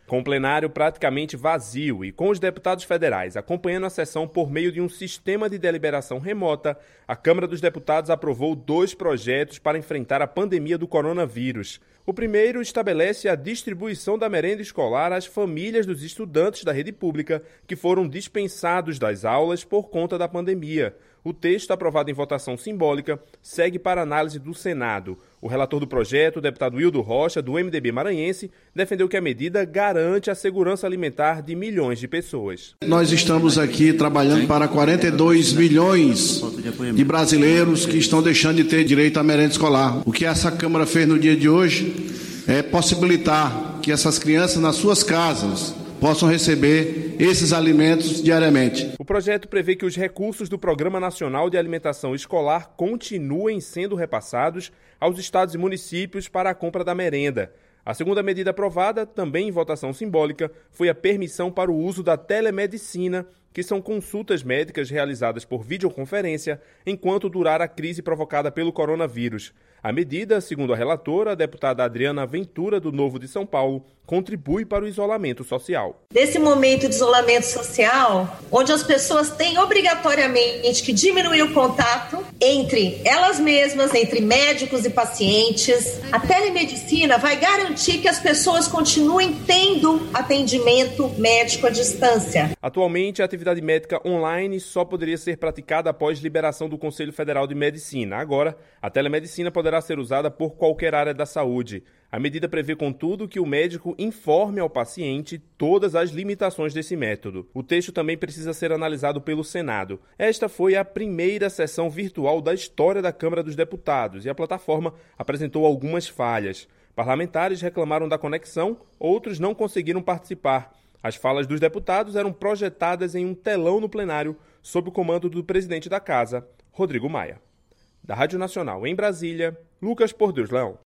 Com o plenário praticamente vazio e com os deputados federais acompanhando a sessão por meio de um sistema de deliberação remota, a Câmara dos Deputados aprovou 2 projetos para enfrentar a pandemia do coronavírus. O primeiro estabelece a distribuição da merenda escolar às famílias dos estudantes da rede pública que foram dispensados das aulas por conta da pandemia. O texto, aprovado em votação simbólica, segue para análise do Senado. O relator do projeto, o deputado Wildo Rocha, do MDB maranhense, defendeu que a medida garante a segurança alimentar de milhões de pessoas. Nós estamos aqui trabalhando para 42 milhões de brasileiros que estão deixando de ter direito à merenda escolar. O que essa Câmara fez no dia de hoje é possibilitar que essas crianças nas suas casas possam receber esses alimentos diariamente. O projeto prevê que os recursos do Programa Nacional de Alimentação Escolar continuem sendo repassados aos estados e municípios para a compra da merenda. A segunda medida aprovada, também em votação simbólica, foi a permissão para o uso da telemedicina, que são consultas médicas realizadas por videoconferência enquanto durar a crise provocada pelo coronavírus. A medida, segundo a relatora, a deputada Adriana Ventura, do Novo de São Paulo, contribui para o isolamento social. Nesse momento de isolamento social, onde as pessoas têm obrigatoriamente que diminuir o contato entre elas mesmas, entre médicos e pacientes, a telemedicina vai garantir que as pessoas continuem tendo atendimento médico à distância. Atualmente, a atividade médica online só poderia ser praticada após liberação do Conselho Federal de Medicina. Agora, a telemedicina poderá ser usada por qualquer área da saúde. A medida prevê, contudo, que o médico informe ao paciente todas as limitações desse método. O texto também precisa ser analisado pelo Senado. Esta foi a primeira sessão virtual da história da Câmara dos Deputados e a plataforma apresentou algumas falhas. Parlamentares reclamaram da conexão, outros não conseguiram participar. As falas dos deputados eram projetadas em um telão no plenário, sob o comando do presidente da Casa, Rodrigo Maia. Da Rádio Nacional em Brasília, Lucas Por Deus Leão.